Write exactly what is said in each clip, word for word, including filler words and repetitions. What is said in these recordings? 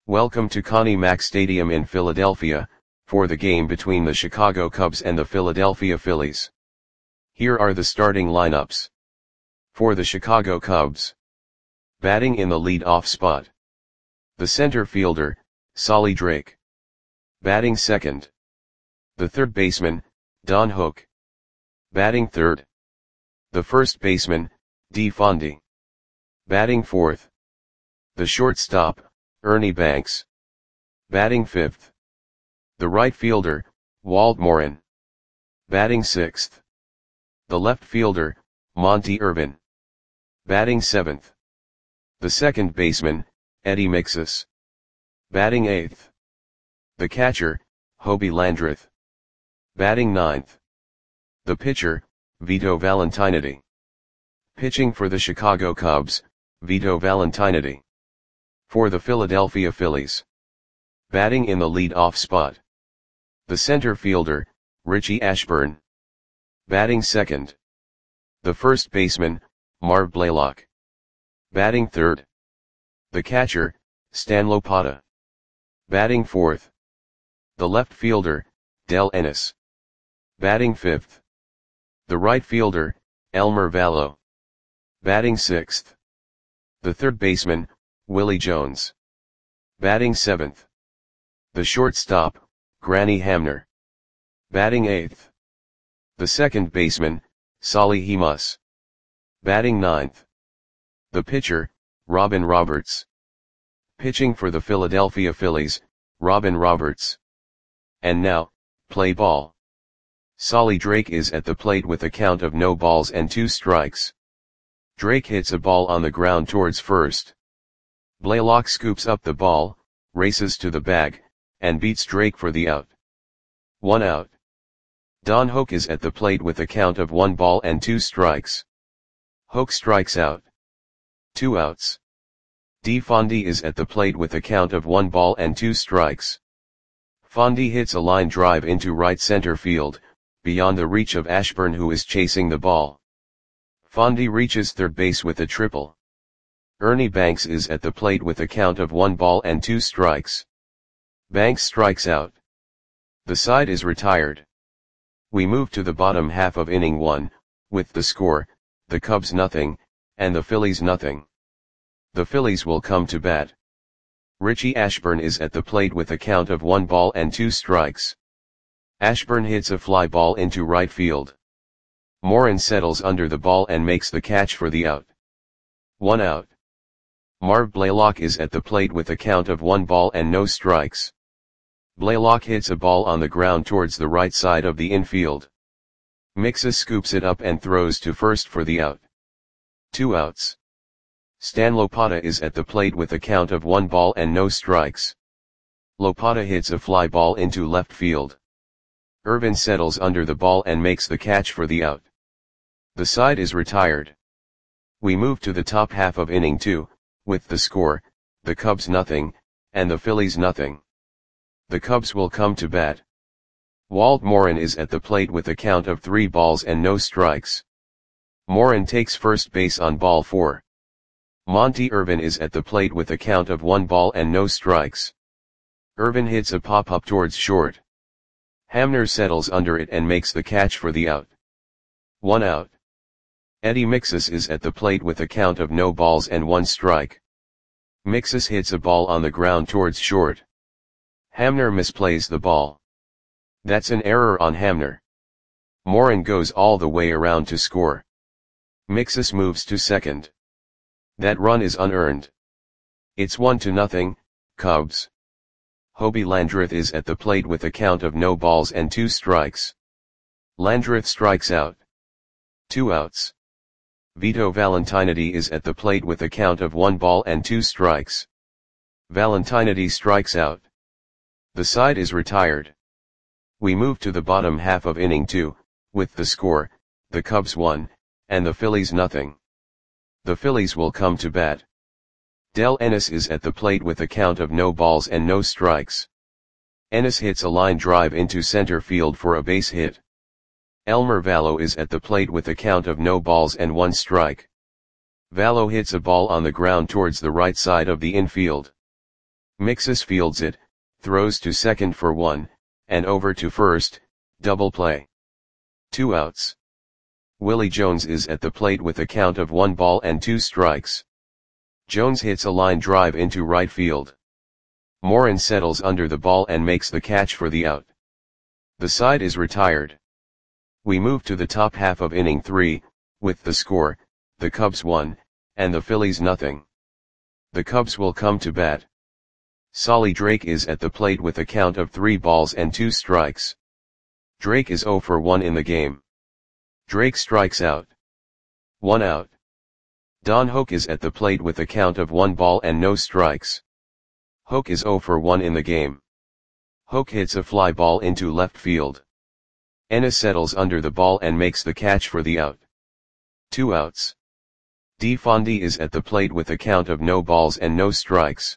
Welcome to Connie Mack Stadium in Philadelphia, for the game between the Chicago Cubs and the Philadelphia Phillies. Here are the starting lineups. For the Chicago Cubs. Batting in the lead-off spot. The center fielder, Solly Drake. Batting second. The third baseman, Don Hook. Batting third. The first baseman, Dee Fondy. Batting fourth. The shortstop, Ernie Banks. Batting fifth. The right fielder, Walt Morin. Batting sixth. The left fielder, Monte Irvin. Batting seventh. The second baseman, Eddie Mixus. Batting eighth. The catcher, Hobie Landreth. Batting ninth. The pitcher, Vito Valentiniti. Pitching for the Chicago Cubs, Vito Valentiniti. For the Philadelphia Phillies. Batting in the lead-off spot. The center fielder, Richie Ashburn. Batting second. The first baseman, Marv Blaylock. Batting third. The catcher, Stan Lopata. Batting fourth. The left fielder, Del Ennis. Batting fifth. The right fielder, Elmer Vallow. Batting sixth. The third baseman, Willie Jones. Batting seventh. The shortstop, Granny Hamner. Batting eighth. The second baseman, Solly Hemus. Batting ninth. The pitcher, Robin Roberts. Pitching for the Philadelphia Phillies, Robin Roberts. And now, play ball. Solly Drake is at the plate with a count of no balls and two strikes. Drake hits a ball on the ground towards first. Blaylock scoops up the ball, races to the bag, and beats Drake for the out. One out. Don Hook is at the plate with a count of one ball and two strikes. Hook strikes out. Two outs. Dee Fondy is at the plate with a count of one ball and two strikes. Fondy hits a line drive into right center field, beyond the reach of Ashburn, who is chasing the ball. Fondy reaches third base with a triple. Ernie Banks is at the plate with a count of one ball and two strikes. Banks strikes out. The side is retired. We move to the bottom half of inning one, with the score, the Cubs nothing, and the Phillies nothing. The Phillies will come to bat. Richie Ashburn is at the plate with a count of one ball and two strikes. Ashburn hits a fly ball into right field. Morin settles under the ball and makes the catch for the out. One out. Marv Blaylock is at the plate with a count of one ball and no strikes. Blaylock hits a ball on the ground towards the right side of the infield. Mixus scoops it up and throws to first for the out. Two outs. Stan Lopata is at the plate with a count of one ball and no strikes. Lopata hits a fly ball into left field. Irvin settles under the ball and makes the catch for the out. The side is retired. We move to the top half of inning two, with the score, the Cubs nothing, and the Phillies nothing. The Cubs will come to bat. Walt Morin is at the plate with a count of three balls and no strikes. Morin takes first base on ball four. Monte Irvin is at the plate with a count of one ball and no strikes. Irvin hits a pop-up towards short. Hamner settles under it and makes the catch for the out. One out. Eddie Mixus is at the plate with a count of no balls and one strike. Mixus hits a ball on the ground towards short. Hamner misplays the ball. That's an error on Hamner. Morin goes all the way around to score. Mixus moves to second. That run is unearned. It's one to nothing, Cubs. Hobie Landreth is at the plate with a count of no balls and two strikes. Landreth strikes out. Two outs. Vito Valentiniti is at the plate with a count of one ball and two strikes. Valentiniti strikes out. The side is retired. We move to the bottom half of inning two, with the score, the Cubs one, and the Phillies nothing. The Phillies will come to bat. Del Ennis is at the plate with a count of no balls and no strikes. Ennis hits a line drive into center field for a base hit. Elmer Vallow is at the plate with a count of no balls and one strike. Vallow hits a ball on the ground towards the right side of the infield. Mixus fields it, throws to second for one, and over to first, double play. Two outs. Willie Jones is at the plate with a count of one ball and two strikes. Jones hits a line drive into right field. Morin settles under the ball and makes the catch for the out. The side is retired. We move to the top half of inning three, with the score, the Cubs one, and the Phillies nothing. The Cubs will come to bat. Solly Drake is at the plate with a count of three balls and two strikes. Drake is oh for one in the game. Drake strikes out. One out. Don Hoak is at the plate with a count of one ball and no strikes. Hoak is oh for one in the game. Hoak hits a fly ball into left field. Ennis settles under the ball and makes the catch for the out. Two outs. D. Fondy is at the plate with a count of no balls and no strikes.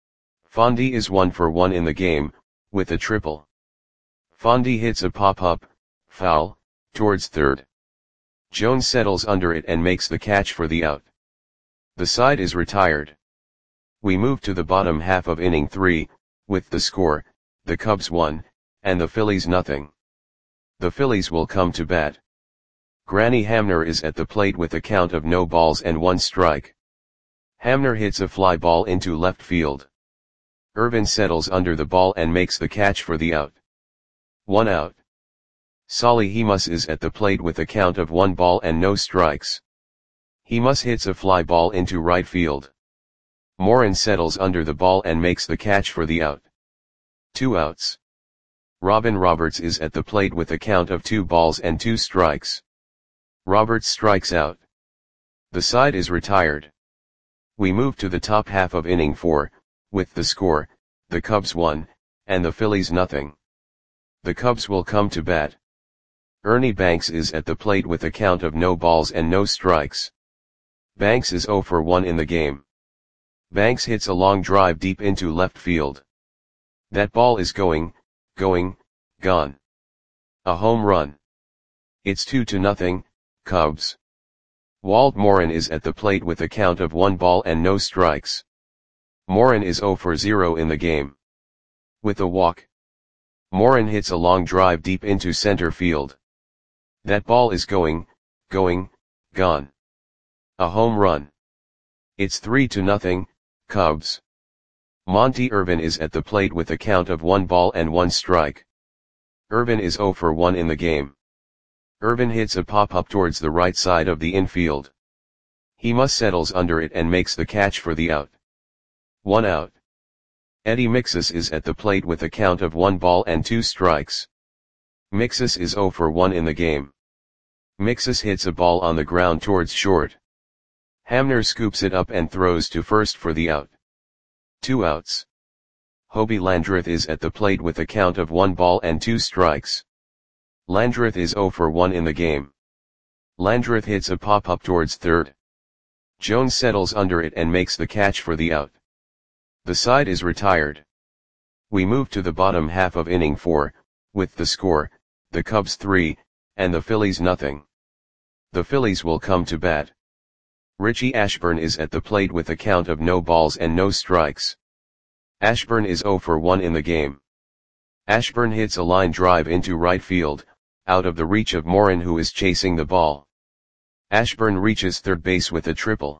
Fondy is one for one in the game, with a triple. Fondy hits a pop-up, foul, towards third. Jones settles under it and makes the catch for the out. The side is retired. We move to the bottom half of inning three, with the score, the Cubs one, and the Phillies nothing. The Phillies will come to bat. Granny Hamner is at the plate with a count of no balls and one strike. Hamner hits a fly ball into left field. Irvin settles under the ball and makes the catch for the out. One out. Solly Hemus is at the plate with a count of one ball and no strikes. Hemus hits a fly ball into right field. Morin settles under the ball and makes the catch for the out. Two outs. Robin Roberts is at the plate with a count of two balls and two strikes. Roberts strikes out. The side is retired. We move to the top half of inning four, with the score, the Cubs one, and the Phillies nothing. The Cubs will come to bat. Ernie Banks is at the plate with a count of no balls and no strikes. Banks is oh for one in the game. Banks hits a long drive deep into left field. That ball is going, going, gone. A home run. It's two to nothing, Cubs. Walt Morin is at the plate with a count of one ball and no strikes. Morin is oh for zero in the game. With a walk. Morin hits a long drive deep into center field. That ball is going, going, gone. A home run. It's three to nothing, Cubs. Monty Irvin is at the plate with a count of one ball and one strike. Irvin is oh for one in the game. Irvin hits a pop-up towards the right side of the infield. Hemus settles under it and makes the catch for the out. One out. Eddie Mixus is at the plate with a count of one ball and two strikes. Mixus is oh for one in the game. Mixus hits a ball on the ground towards short. Hamner scoops it up and throws to first for the out. Two outs. Hobie Landreth is at the plate with a count of one ball and two strikes. Landreth is oh for one in the game. Landreth hits a pop-up towards third. Jones settles under it and makes the catch for the out. The side is retired. We move to the bottom half of inning four, with the score, the Cubs three, and the Phillies nothing. The Phillies will come to bat. Richie Ashburn is at the plate with a count of no balls and no strikes. Ashburn is oh for one in the game. Ashburn hits a line drive into right field, out of the reach of Morin who is chasing the ball. Ashburn reaches third base with a triple.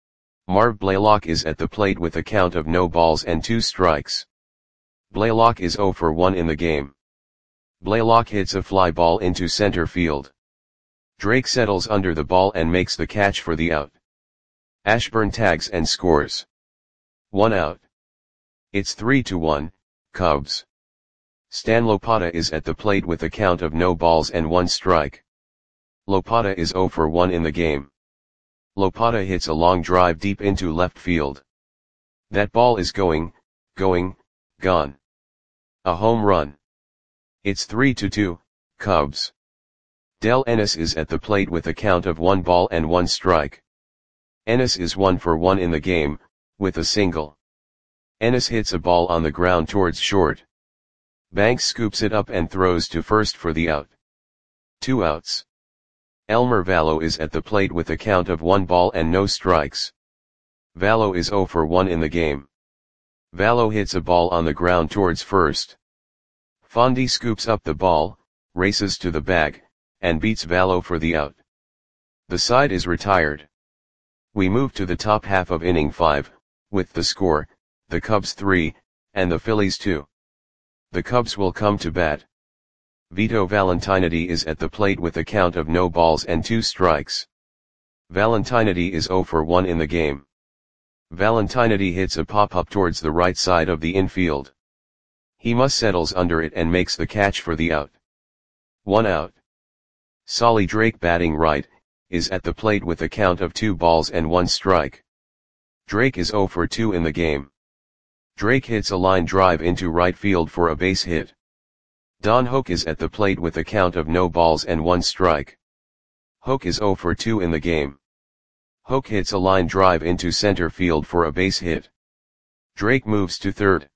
Marv Blaylock is at the plate with a count of no balls and two strikes. Blaylock is oh for one in the game. Blaylock hits a fly ball into center field. Drake settles under the ball and makes the catch for the out. Ashburn tags and scores. One out. It's three to one, Cubs. Stan Lopata is at the plate with a count of no balls and one strike. Lopata is oh for one in the game. Lopata hits a long drive deep into left field. That ball is going, going, gone. A home run. It's three to two, Cubs. Del Ennis is at the plate with a count of one ball and one strike. Ennis is one for one in the game, with a single. Ennis hits a ball on the ground towards short. Banks scoops it up and throws to first for the out. Two outs. Elmer Vallow is at the plate with a count of one ball and no strikes. Vallow is oh for one in the game. Valo hits a ball on the ground towards first. Fondi scoops up the ball, races to the bag, and beats Valo for the out. The side is retired. We move to the top half of inning five, with the score, the Cubs three, and the Phillies two. The Cubs will come to bat. Vito Valentiniti is at the plate with a count of no balls and two strikes. Valentiniti is oh for one in the game. Valentiniti hits a pop-up towards the right side of the infield. Hemus settles under it and makes the catch for the out. One out. Solly Drake, batting right, is at the plate with a count of two balls and one strike. Drake is oh for two in the game. Drake hits a line drive into right field for a base hit. Don Hoak is at the plate with a count of no balls and one strike. Hoak is oh for two in the game. Hoak hits a line drive into center field for a base hit. Drake moves to third.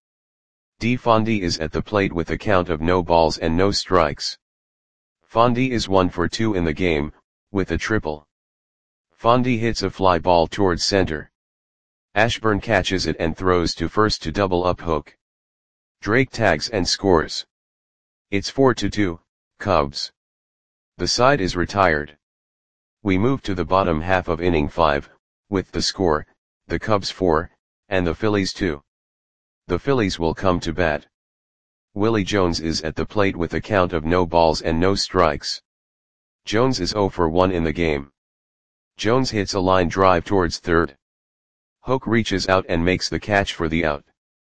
D. Fondi is at the plate with a count of no balls and no strikes. Fondi is one for two in the game, with a triple. Fondi hits a fly ball towards center. Ashburn catches it and throws to first to double up Hoak. Drake tags and scores. It's four to two, Cubs. The side is retired. We move to the bottom half of inning five, with the score, the Cubs four, and the Phillies two. The Phillies will come to bat. Willie Jones is at the plate with a count of no balls and no strikes. Jones is oh for one in the game. Jones hits a line drive towards third. Hoak reaches out and makes the catch for the out.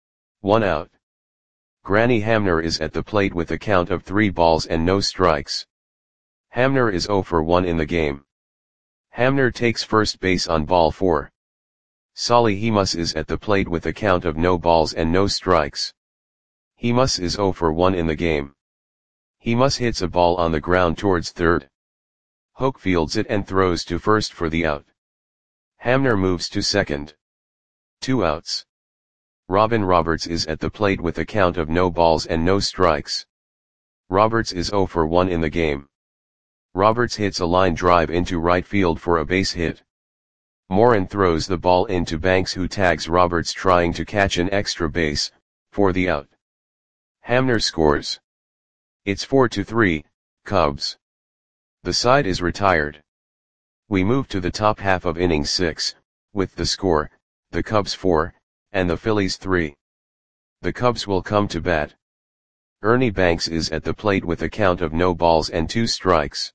One out. Granny Hamner is at the plate with a count of three balls and no strikes. Hamner is oh for one in the game. Hamner takes first base on ball four. Solly Hemus is at the plate with a count of no balls and no strikes. Hemus is oh for one in the game. Hemus hits a ball on the ground towards third. Hoak fields it and throws to first for the out. Hamner moves to second. Two outs. Robin Roberts is at the plate with a count of no balls and no strikes. Roberts is oh for one in the game. Roberts hits a line drive into right field for a base hit. Morin throws the ball into Banks, who tags Roberts trying to catch an extra base, for the out. Hamner scores. It's four to three, Cubs. The side is retired. We move to the top half of inning six, with the score, the Cubs four, and the Phillies three. The Cubs will come to bat. Ernie Banks is at the plate with a count of no balls and two strikes.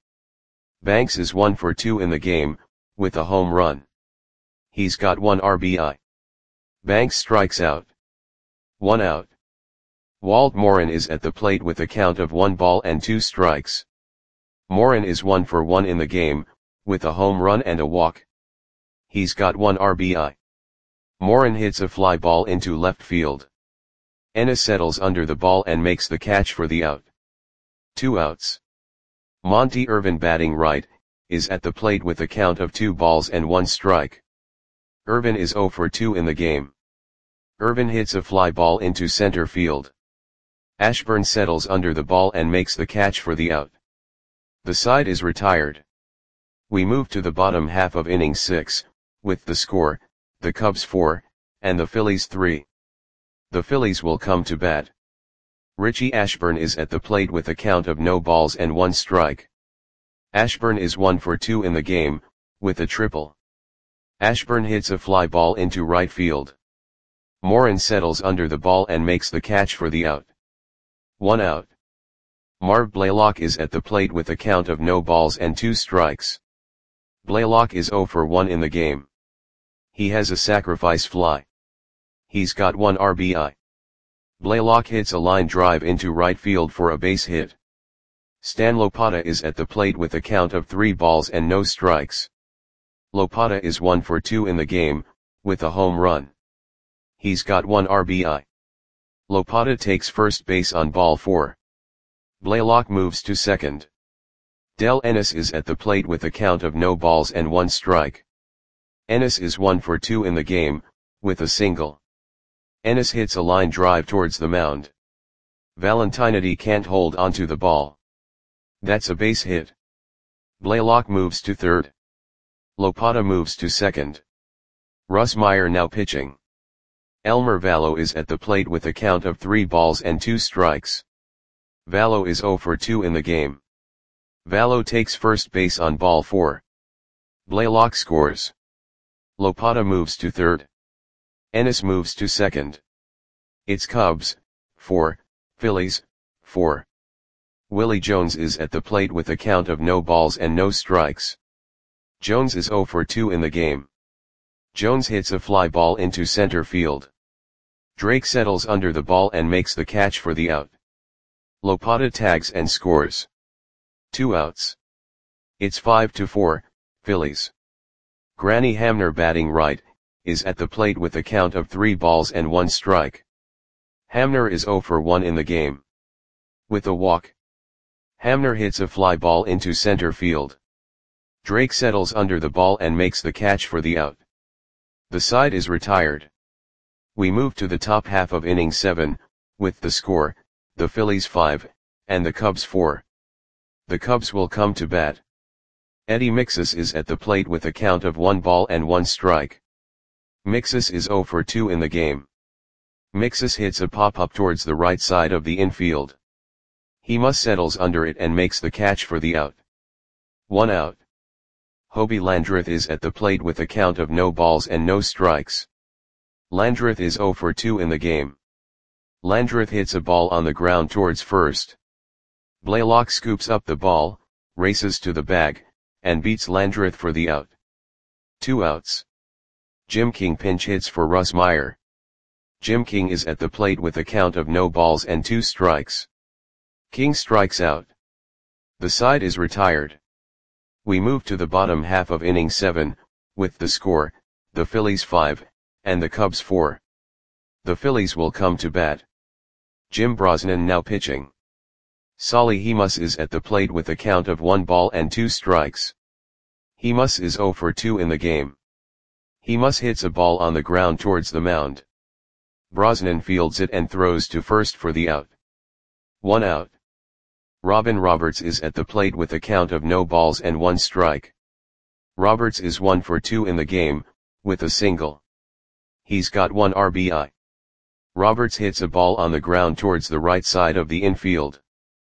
Banks is one for two in the game, with a home run. He's got one R B I. Banks strikes out. One out. Walt Morin is at the plate with a count of one ball and two strikes. Morin is one for one in the game, with a home run and a walk. He's got one R B I. Morin hits a fly ball into left field. Ennis settles under the ball and makes the catch for the out. Two outs. Monty Irvin, batting right, is at the plate with a count of two balls and one strike. Irvin is oh for two in the game. Irvin hits a fly ball into center field. Ashburn settles under the ball and makes the catch for the out. The side is retired. We move to the bottom half of inning six, with the score, the Cubs four, and the Phillies three. The Phillies will come to bat. Richie Ashburn is at the plate with a count of no balls and one strike. Ashburn is one for two in the game, with a triple. Ashburn hits a fly ball into right field. Morin settles under the ball and makes the catch for the out. One out. Marv Blaylock is at the plate with a count of no balls and two strikes. Blaylock is oh for one in the game. He has a sacrifice fly. He's got one R B I. Blaylock hits a line drive into right field for a base hit. Stan Lopata is at the plate with a count of three balls and no strikes. Lopata is one for two in the game, with a home run. He's got one R B I. Lopata takes first base on ball four. Blaylock moves to second. Del Ennis is at the plate with a count of no balls and one strike. Ennis is one for two in the game, with a single. Ennis hits a line drive towards the mound. Valentiniti can't hold onto the ball. That's a base hit. Blaylock moves to third. Lopata moves to second. Russ Meyer now pitching. Elmer Vallow is at the plate with a count of three balls and two strikes. Vallow is zero for two in the game. Vallow takes first base on ball four. Blaylock scores. Lopata moves to third. Ennis moves to second. It's Cubs, four, Phillies, four. Willie Jones is at the plate with a count of no balls and no strikes. Jones is zero for two in the game. Jones hits a fly ball into center field. Drake settles under the ball and makes the catch for the out. Lopata tags and scores. Two outs. It's five to four, Phillies. Granny Hamner, batting right, is at the plate with a count of three balls and one strike. Hamner is zero for one in the game. With a walk, Hamner hits a fly ball into center field. Drake settles under the ball and makes the catch for the out. The side is retired. We move to the top half of inning seven, with the score, the Phillies five, and the Cubs four. The Cubs will come to bat. Eddie Mixus is at the plate with a count of one ball and one strike. Mixus is zero for two in the game. Mixus hits a pop-up towards the right side of the infield. He must settles under it and makes the catch for the out. One out. Hobie Landreth is at the plate with a count of no balls and no strikes. Landreth is zero for two in the game. Landreth hits a ball on the ground towards first. Blaylock scoops up the ball, races to the bag, and beats Landreth for the out. Two outs. Jim King pinch hits for Russ Meyer. Jim King is at the plate with a count of no balls and two strikes. King strikes out. The side is retired. We move to the bottom half of inning seven, with the score, the Phillies five, and the Cubs four. The Phillies will come to bat. Jim Brosnan now pitching. Solly Hemus is at the plate with a count of one ball and two strikes. Hemus is zero for two in the game. Hemus hits a ball on the ground towards the mound. Brosnan fields it and throws to first for the out. One out. Robin Roberts is at the plate with a count of no balls and one strike. Roberts is one for two in the game, with a single. He's got one R B I. Roberts hits a ball on the ground towards the right side of the infield.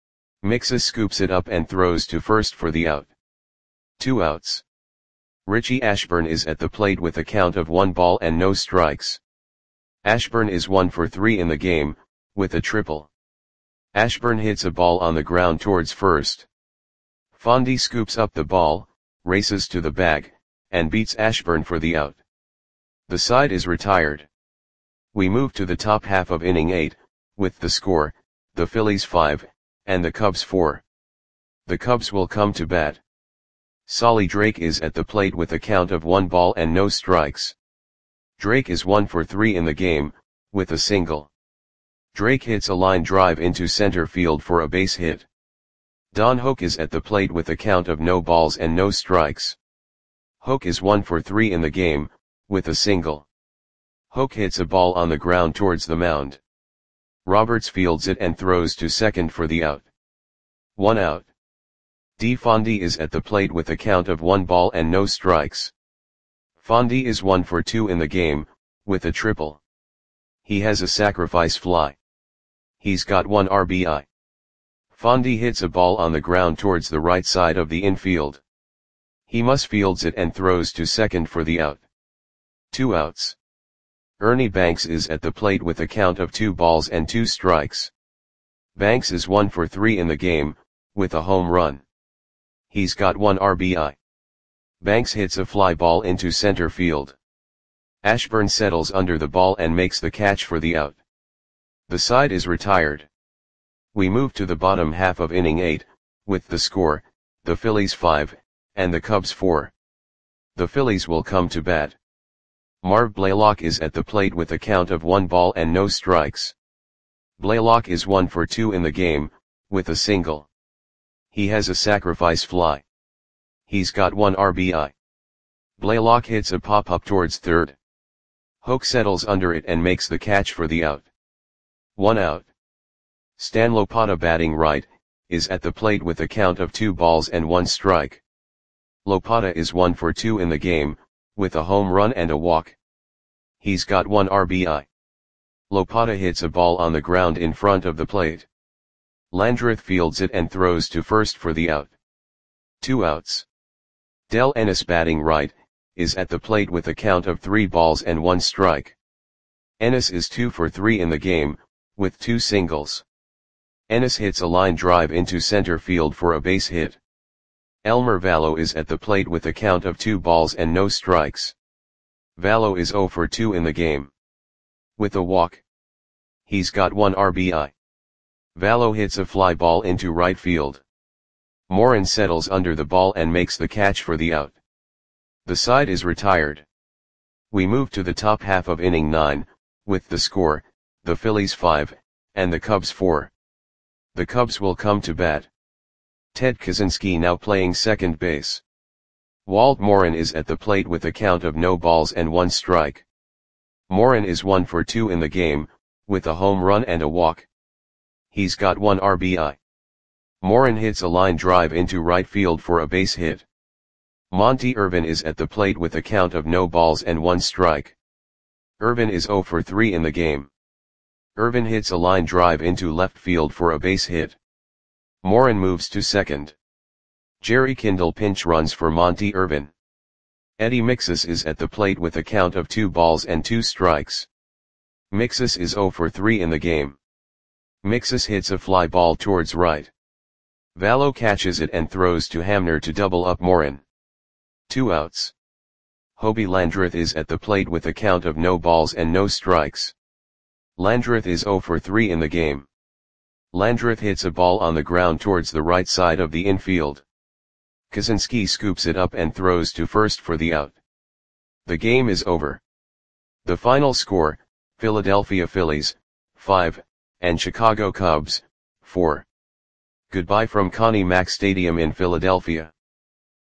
Mixus scoops it up and throws to first for the out. Two outs. Richie Ashburn is at the plate with a count of one ball and no strikes. Ashburn is one for three in the game, with a triple. Ashburn hits a ball on the ground towards first. Fondy scoops up the ball, races to the bag, and beats Ashburn for the out. The side is retired. We move to the top half of inning eight, with the score, the Phillies five, and the Cubs four. The Cubs will come to bat. Solly Drake is at the plate with a count of one ball and no strikes. Drake is one for three in the game, with a single. Drake hits a line drive into center field for a base hit. Don Hoke is at the plate with a count of no balls and no strikes. Hoke is one for three in the game, with a single. Hoke hits a ball on the ground towards the mound. Roberts fields it and throws to second for the out. One out. D. Fondy is at the plate with a count of one ball and no strikes. Fondy is one for two in the game, with a triple. He has a sacrifice fly. He's got one R B I. Fondy hits a ball on the ground towards the right side of the infield. Hemus fields it and throws to second for the out. Two outs. Ernie Banks is at the plate with a count of two balls and two strikes. Banks is one for three in the game, with a home run. He's got one R B I. Banks hits a fly ball into center field. Ashburn settles under the ball and makes the catch for the out. The side is retired. We move to the bottom half of inning eight, with the score, the Phillies five, and the Cubs four. The Phillies will come to bat. Marv Blaylock is at the plate with a count of one ball and no strikes. Blaylock is one for two in the game, with a single. He has a sacrifice fly. He's got one R B I. Blaylock hits a pop-up towards third. Hoke settles under it and makes the catch for the out. One out. Stan Lopata, batting right, is at the plate with a count of two balls and one strike. Lopata is one for two in the game, with a home run and a walk. He's got one R B I. Lopata hits a ball on the ground in front of the plate. Landreth fields it and throws to first for the out. Two outs. Del Ennis, batting right, is at the plate with a count of three balls and one strike. Ennis is two for three in the game, with two singles. Ennis hits a line drive into center field for a base hit. Elmer Vallow is at the plate with a count of two balls and no strikes. Vallow is oh for two in the game. With a walk. He's got one R B I. Vallow hits a fly ball into right field. Morin settles under the ball and makes the catch for the out. The side is retired. We move to the top half of inning nine, with the score, the Phillies five, and the Cubs four. The Cubs will come to bat. Ted Kaczynski now playing second base. Walt Morin is at the plate with a count of no balls and one strike. Morin is one for two in the game, with a home run and a walk. He's got one R B I. Morin hits a line drive into right field for a base hit. Monte Irvin is at the plate with a count of no balls and one strike. Irvin is oh for three in the game. Irvin hits a line drive into left field for a base hit. Morin moves to second. Jerry Kindle pinch runs for Monte Irvin. Eddie Mixus is at the plate with a count of two balls and two strikes. Mixus is oh for three in the game. Mixus hits a fly ball towards right. Vallow catches it and throws to Hamner to double up Morin. Two outs. Hobie Landreth is at the plate with a count of no balls and no strikes. Landreth is oh for three in the game. Landreth hits a ball on the ground towards the right side of the infield. Kaczynski scoops it up and throws to first for the out. The game is over. The final score, Philadelphia Phillies, five, and Chicago Cubs, four. Goodbye from Connie Mack Stadium in Philadelphia.